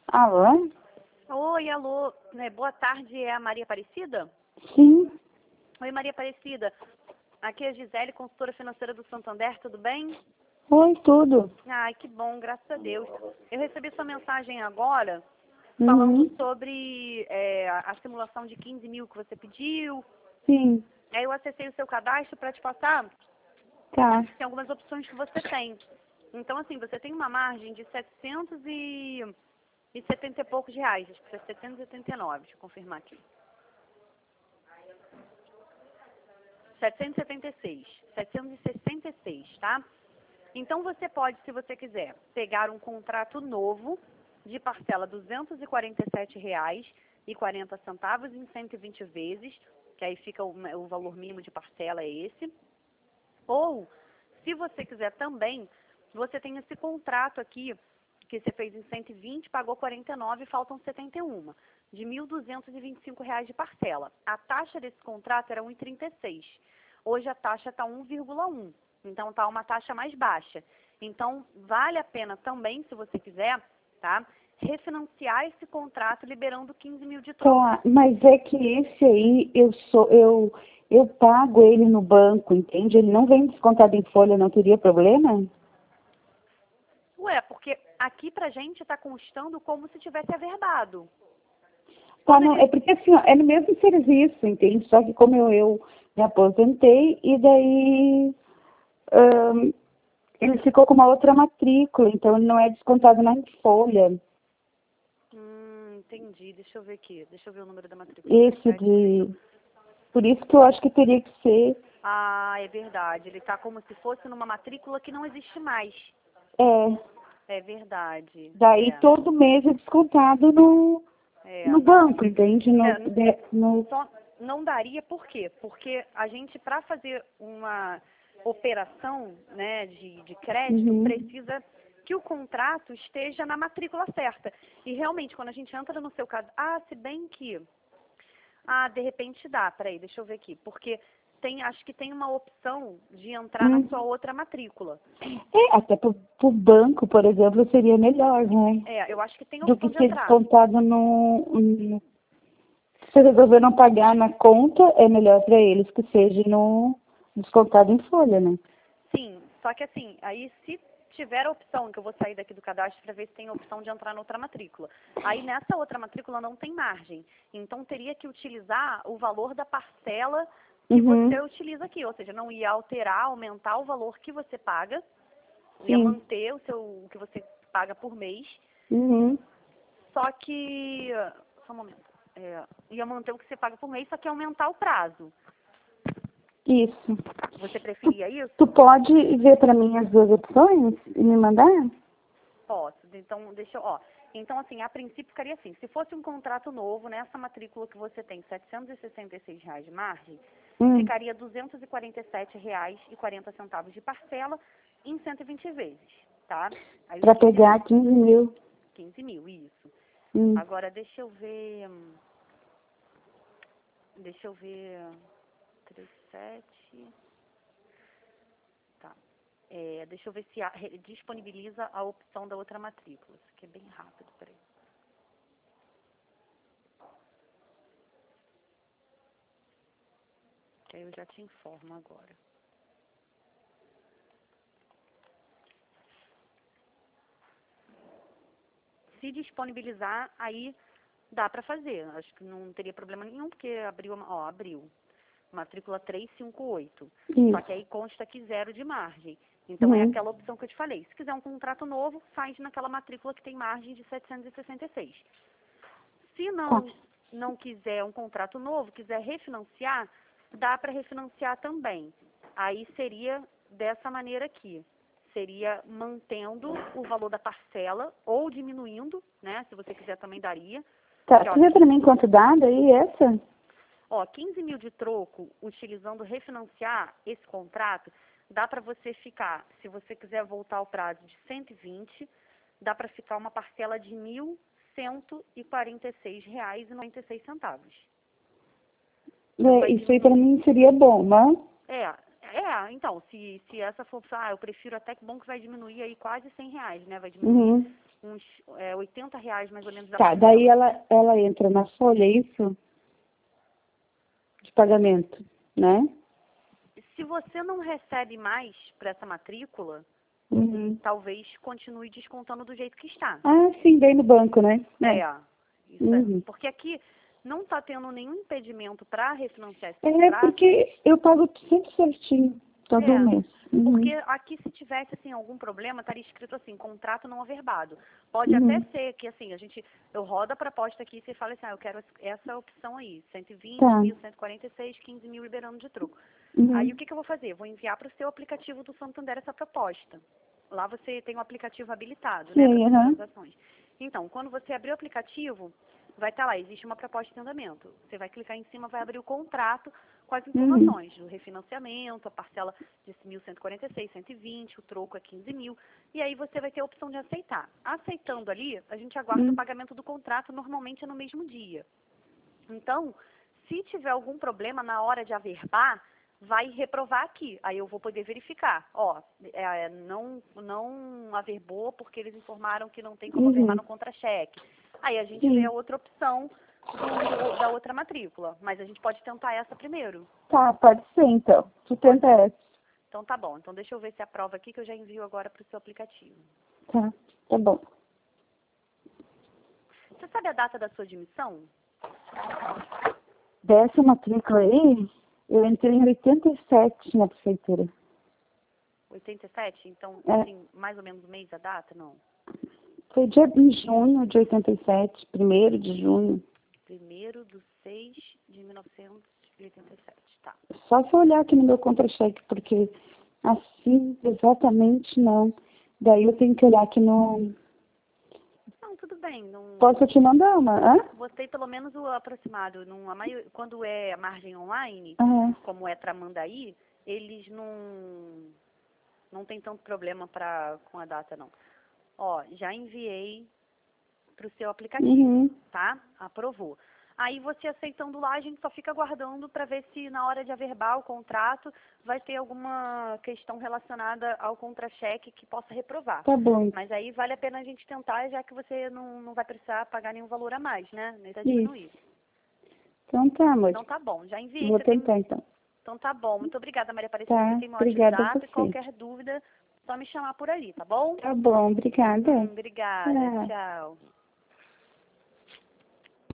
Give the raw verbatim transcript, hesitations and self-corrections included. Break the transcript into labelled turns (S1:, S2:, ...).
S1: Alô?
S2: Oi, alô. Né, boa tarde, é a Maria Aparecida?
S1: Sim.
S2: Oi, Maria Aparecida. Aqui é a Gisele, consultora financeira do Santander, tudo bem?
S1: Oi, tudo.
S2: Ai, que bom, graças a Deus. Eu recebi sua mensagem agora, falando
S1: Uhum.
S2: sobre é, a simulação de quinze mil que você pediu.
S1: Sim.
S2: Aí eu acessei o seu cadastro para te passar.
S1: Tá.
S2: Tem algumas opções que você tem. Então, assim, você tem uma margem de setecentos e setenta e poucos reais. Acho que é setecentos e setenta e nove, deixa eu confirmar aqui. setecentos e setenta e seis. setecentos e sessenta e seis, tá? Então, você pode, se você quiser, pegar um contrato novo de parcela duzentos e quarenta e sete reais e quarenta centavos em cento e vinte vezes, que aí fica o, o valor mínimo de parcela é esse. Ou, se você quiser também, você tem esse contrato aqui, que você fez em cento e vinte, pagou quarenta e nove e faltam setenta e um, de mil duzentos e vinte e cinco reais de parcela. A taxa desse contrato era um vírgula trinta e seis. Hoje a taxa está um vírgula um. Então está uma taxa mais baixa. Então vale a pena também, se você quiser, tá? Refinanciar esse contrato liberando quinze mil de troco.
S1: Tá, mas é que esse aí, eu sou, eu, eu pago ele no banco, entende? Ele não vem descontado em folha, não teria problema?
S2: Ué, porque aqui pra gente está constando como se tivesse averbado.
S1: Tá,
S2: Quando
S1: não, é
S2: ele...
S1: porque assim, ó, é no mesmo serviço, entende? Só que como eu, eu me aposentei e daí ahn, ele ficou com uma outra matrícula, então ele não é descontado na folha.
S2: Hum, entendi. Deixa eu ver aqui. Deixa eu ver o número da matrícula
S1: Esse
S2: certinho. Deixa eu...
S1: de... Por isso que eu acho que teria que ser...
S2: Ah, é verdade. Ele está como se fosse numa matrícula que não existe mais.
S1: É,
S2: É verdade.
S1: daí
S2: É.
S1: todo mês é descontado no,
S2: É,
S1: no
S2: não.
S1: banco, entende? No,
S2: É,
S1: de- no,
S2: só não daria por quê? Porque a gente, para fazer uma operação, né, de, de crédito,
S1: uhum.
S2: precisa que o contrato esteja na matrícula certa. E realmente, quando a gente entra no seu caso, ah, se bem que, ah, de repente dá, peraí, deixa eu ver aqui, porque tem, acho que tem uma opção de entrar na
S1: Hum.
S2: sua outra matrícula.
S1: É, até pro, pro banco, por exemplo, seria melhor, né?
S2: É, eu acho que tem a
S1: Do
S2: opção
S1: que
S2: de
S1: ser
S2: entrar.
S1: descontado no, no... Se resolver não pagar na conta, é melhor para eles que seja no descontado em folha, né?
S2: Sim, só que assim, aí se tiver a opção, que eu vou sair daqui do cadastro para ver se tem a opção de entrar na outra matrícula. Aí nessa outra matrícula não tem margem. Então teria que utilizar o valor da parcela que
S1: Uhum.
S2: você utiliza aqui, ou seja, não ia alterar, aumentar o valor que você paga, ia
S1: Sim.
S2: manter o seu o que você paga por mês,
S1: Uhum.
S2: só que só um momento. É, ia manter o que você paga por mês, só que ia aumentar o prazo.
S1: Isso.
S2: Você
S1: Tu,
S2: preferia isso?
S1: tu pode ver para mim as duas opções e me mandar?
S2: Posso. Então, deixa eu, ó. Então, assim, a princípio ficaria assim, se fosse um contrato novo, nessa matrícula que você tem setecentos e sessenta e seis reais de margem,
S1: Hum.
S2: ficaria duzentos e quarenta e sete reais e quarenta centavos de parcela em cento e vinte vezes, tá? Aí os
S1: Para
S2: quinze mil.
S1: pegar quinze mil.
S2: quinze mil, isso.
S1: Hum.
S2: Agora, deixa eu ver, hum, deixa eu ver, trinta e sete, tá. É, deixa eu ver se a- re- disponibiliza a opção da outra matrícula. Isso aqui é bem rápido, peraí. Que aí eu já te informo agora. Se disponibilizar, aí dá para fazer. Acho que não teria problema nenhum, porque abriu, uma- ó, abriu. Matrícula trezentos e cinquenta e oito. Só que
S1: Isso.
S2: aí consta que zero de margem. Então é
S1: Uhum.
S2: aquela opção que eu te falei. Se quiser um contrato novo, faz naquela matrícula que tem margem de setecentos e sessenta e seis. Se
S1: Tá.
S2: não, não quiser um contrato novo, quiser refinanciar, dá para refinanciar também. Aí seria dessa maneira aqui. Seria mantendo o valor da parcela ou diminuindo, né? Se você quiser também daria.
S1: Tá,
S2: Que, ó,
S1: tu vê para mim quanto dá daí essa?
S2: ó, quinze mil de troco, utilizando refinanciar esse contrato, dá para você ficar, se você quiser voltar ao prazo de cento e vinte, dá para ficar uma parcela de mil cento e quarenta e seis reais e noventa e seis centavos. Não
S1: É,
S2: vai
S1: isso aí para
S2: diminuir.
S1: mim seria bom, né?
S2: É, é, então, se, se essa for, ah, eu prefiro até que bom que vai diminuir aí quase cem reais, né? Vai diminuir
S1: Uhum.
S2: uns é, oitenta reais mais ou menos.
S1: Tá, daí ela, ela entra na folha, é isso? De pagamento, né?
S2: Se você não recebe mais para essa matrícula,
S1: Uhum.
S2: talvez continue descontando do jeito que está.
S1: Ah, sim, daí no banco, né?
S2: É, isso
S1: Uhum.
S2: é. Porque aqui não está tendo nenhum impedimento para refinanciar esse
S1: É
S2: contrato.
S1: porque eu pago sempre certinho, todo
S2: É,
S1: mês. Uhum.
S2: Porque aqui, se tivesse assim, algum problema, estaria escrito assim, contrato não averbado. Pode
S1: Uhum.
S2: até ser que assim, a gente, eu rodo a proposta aqui e você fala assim, ah, eu quero essa opção aí, cento e vinte
S1: Tá.
S2: mil, cento e quarenta e seis, quinze mil liberando de troco.
S1: Uhum.
S2: Aí o que, que eu vou fazer? Vou enviar para o seu aplicativo do Santander essa proposta. Lá você tem o aplicativo habilitado, né, para
S1: Sim,
S2: essas
S1: aham.
S2: transações. Então, quando você abrir o aplicativo, vai estar lá, existe uma proposta em andamento. Você vai clicar em cima, vai abrir o contrato com as
S1: Uhum.
S2: informações do refinanciamento, a parcela de mil cento e quarenta e seis, cento e vinte, o troco é quinze mil. E aí você vai ter a opção de aceitar. Aceitando ali, a gente aguarda
S1: Uhum.
S2: o pagamento do contrato, normalmente é no mesmo dia. Então, se tiver algum problema na hora de averbar, vai reprovar aqui. Aí eu vou poder verificar. Ó, é, não, não averbou porque eles informaram que não tem como
S1: Uhum.
S2: averbar no contra-cheque. Aí a gente
S1: Sim.
S2: vê a outra opção do- da outra matrícula. Mas a gente pode tentar essa primeiro.
S1: Tá, pode ser então. Tu tenta essa.
S2: Então tá bom. Então deixa eu ver se aprova aqui que eu já envio agora para o seu aplicativo.
S1: Tá, tá bom.
S2: Você sabe a data da sua admissão?
S1: Dessa matrícula aí, eu entrei em oitenta e sete na prefeitura.
S2: oitenta e sete? Então,
S1: É.
S2: assim, mais ou menos o mês, a data? Não.
S1: Foi dia de junho de oitenta e sete, primeiro de junho.
S2: Primeiro de seis de mil novecentos e oitenta e sete, tá.
S1: Só se eu olhar aqui no meu contra-cheque, porque assim, exatamente não. Daí eu tenho que olhar aqui no...
S2: Não, tudo bem. Não...
S1: Posso te mandar uma, hã?
S2: Botei pelo menos o aproximado. Numa maior... Quando é a margem online,
S1: Aham.
S2: como é Tramandaí, eles não, não tem tanto problema pra... com a data, não. Ó, já enviei pro seu aplicativo,
S1: Uhum.
S2: tá? Aprovou. Aí você aceitando lá, a gente só fica aguardando para ver se na hora de averbar o contrato vai ter alguma questão relacionada ao contra-cheque que possa reprovar.
S1: Tá bom.
S2: Mas aí vale a pena a gente tentar, já que você não, não vai precisar pagar nenhum valor a mais, né? Nem tá diminuir.
S1: Então tá, amor.
S2: Então tá bom, já enviei.
S1: Vou
S2: Você tem...
S1: tentar então.
S2: Então tá bom, muito obrigada, Maria Aparecida.
S1: Tá,
S2: Você tem meu
S1: obrigada a
S2: WhatsApp,
S1: você.
S2: qualquer dúvida, só me chamar por ali, tá bom?
S1: Tá bom, obrigada.
S2: Hum, obrigada,
S1: Tchau.
S2: tchau.